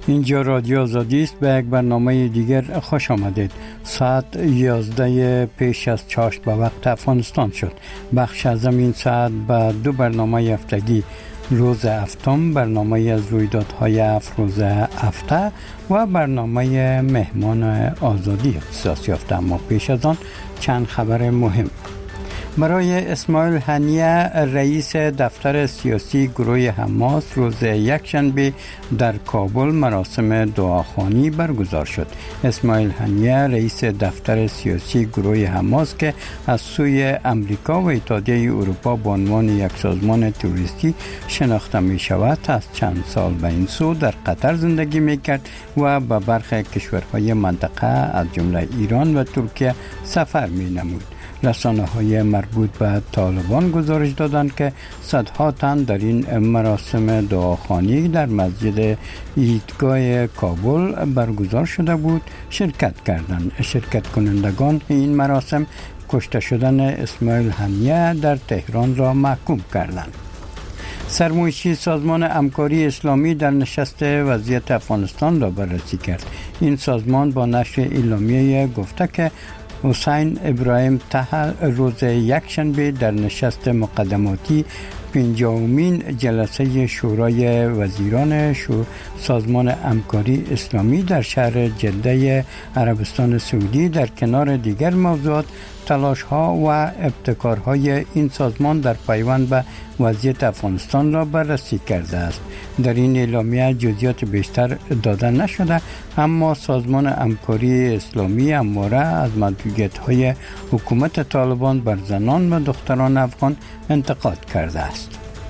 اینجا رادیو آزادی است. به یک برنامه دیگر خوش آمدید. ساعت 11 پیش از چاشت به وقت افغانستان شد. بخش از این ساعت به دو برنامه هفتگی، روز هفتم، برنامه از رویدادهای افروز هفته و برنامه مهمان آزادی اختصاص یافته. اما پیش از آن چند خبر مهم. برای اسماعیل هنیه، رئیس دفتر سیاسی گروه حماس، روز یکشنبه در کابل مراسم دعاخوانی برگزار شد. اسماعیل هنیه، رئیس دفتر سیاسی گروه حماس که از سوی امریکا و اتحادیه اروپا به عنوان یک سازمان تروریستی شناخته می شود، از چند سال به این سو در قطر زندگی می کرد و به برخی کشورهای منطقه از جمله ایران و ترکیه سفر می نمود. رسانه‌های مربوط به طالبان گزارش دادند که صدها تن در این مراسم دعاخوانی در مسجد عیدگاه کابل برگزار شده بود شرکت کردند. شرکت کنندگان این مراسم کشته شدن اسماعیل هنیه در تهران را محکوم کردند. سرمایشی سازمان همکاری اسلامی در نشست وضعیت افغانستان را بررسی کرد. این سازمان با نشر اعلامیه گفته که حسین ابراهیم طه روز یکشنبه در نشست مقدماتی 50مین جلسه شورای وزیران سازمان همکاری اسلامی در شهر جده عربستان سعودی در کنار دیگر موضوعات تلاش‌ها و ابتکارهای این سازمان در پیوند به وضعیت افغانستان را بررسی کرده است. در این اعلامیه جزئیات بیشتر داده نشده، اما سازمان همکاری اسلامی همواره از محدودیت‌های حکومت طالبان بر زنان و دختران افغان انتقاد کرده است.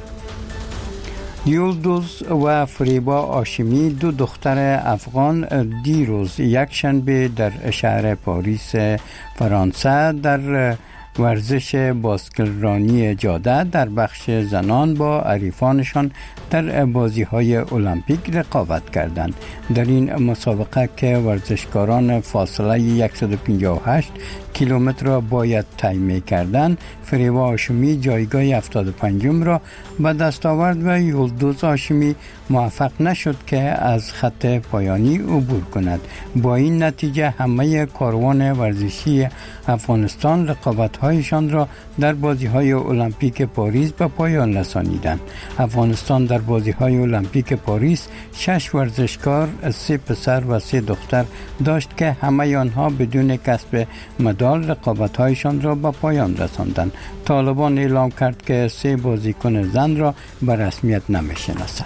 یلدوز و فریبا هاشمی، دو دختر افغان، دیروز یکشنبه در شهر پاریس فرانسه در ورزش باسکلرانی جاده در بخش زنان با حریفانشان در بازی‌های المپیک رقابت کردند. در این مسابقه که ورزشکاران فاصله 158 کیلومتر را باید طی می‌کردند، فریبا هاشمی جایگاه 75م را به دست آورد و یلدوز هاشمی موفق نشد که از خط پایانی عبور کند. با این نتیجه همه کاروان ورزشی افغانستان رقابت‌هایشان را در بازی‌های المپیک پاریس به پایان رسانیدند. افغانستان در بازی‌های المپیک پاریس 6 ورزشکار، 3 پسر و 3 دختر داشت که همه آنها بدون کسب مدال رقابت‌هایشان را به پایان رساندند. طالبان اعلام کرد که 3 بازیکن زن را به رسمیت نمی‌شناسد.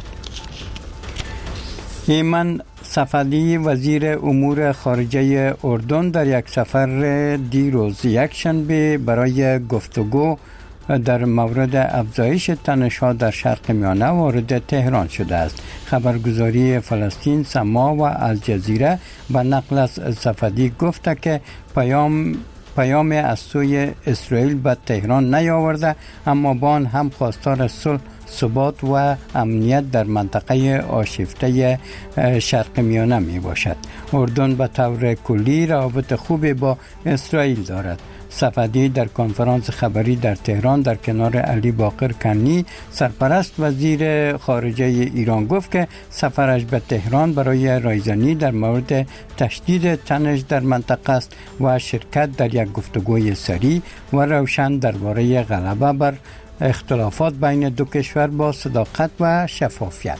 ایمن صفدی، وزیر امور خارجه اردن، در یک سفر دیروز یکشنبه برای گفتگو در مورد افزایش تنش‌ها در شرق میانه وارد تهران شده است. خبرگزاری فلسطین، سما و الجزیره به نقل از صفدی گفته که پیام از سوی اسرائیل به تهران نیاورده، اما با آن هم خواستار صلح، ثبات و امنیت در منطقه آشفته شرق میانه می باشد. اردن به طور کلی روابط خوبی با اسرائیل دارد. صفدی در کنفرانس خبری در تهران در کنار علی باقر کنی، سرپرست وزیر خارجه ایران، گفت که سفرش به تهران برای رایزنی در مورد تشدید تنش در منطقه است و شرکت در یک گفتگوی سریع و روشن درباره غلبه بر اختلافات بین دو کشور با صداقت و شفافیت.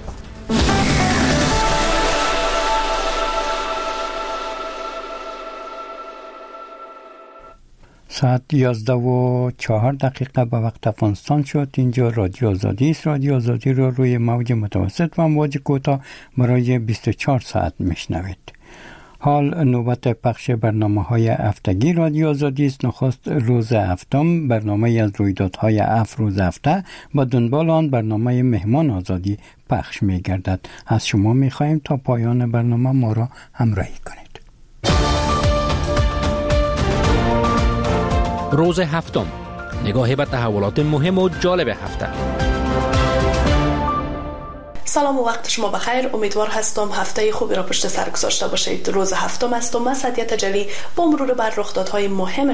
ساعت 11:04 به وقت افغانستان شد. اینجا رادیو آزادی است. رادیو آزادی رو روی موج متوسط و موج کوتاه برای 24 ساعت میشنوید. حال نوبت پخش برنامه‌های هفتگی رادیو آزادی است. نخست روز هفتم، برنامه از رویدادهای افروز هفته، با دنبال آن برنامه مهمان آزادی پخش می‌گردد. از شما می‌خواهیم تا پایان برنامه ما را همراهی کنید. روز هفتم، نگاهی به تحولات مهم و جالب هفته. سلام و وقت شما بخیر. امیدوار هستم هفته خوبی را پشت سر گذاشته باشید. روز هفتم است و من سعدیه تجلی با مرور بر رخدادهای مهم